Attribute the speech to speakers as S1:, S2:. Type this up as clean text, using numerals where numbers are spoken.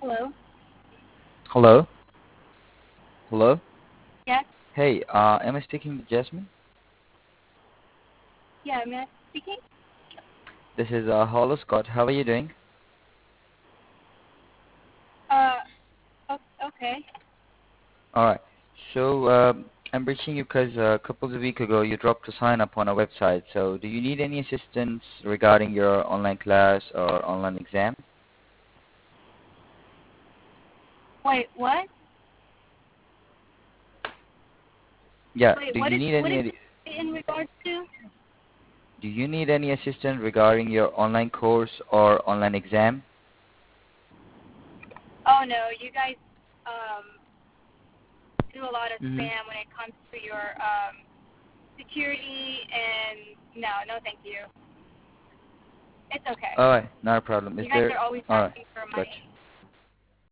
S1: Hello?
S2: Hello? Hello?
S1: Yes?
S2: Hey, am I speaking to Jasmine?
S1: Yeah, am I speaking?
S2: This is Hollow Scott. How are you doing?
S1: Uh, okay.
S2: Alright. So, I'm reaching you because a couple of weeks ago you dropped a sign up on our website. So, do you need any assistance regarding your online class or online exam?
S1: Wait, what?
S2: Yeah.
S1: Wait,
S2: Do you need
S1: what is
S2: any
S1: it in regards to?
S2: Do you need any assistance regarding your online course or online exam?
S1: Oh no, you guys do a lot of
S2: Mm-hmm.
S1: spam when it comes to your security and no, thank you. It's okay.
S2: Alright, not a problem. Is
S1: You guys
S2: there?
S1: are always
S2: Alright,
S1: asking for
S2: gotcha.
S1: money.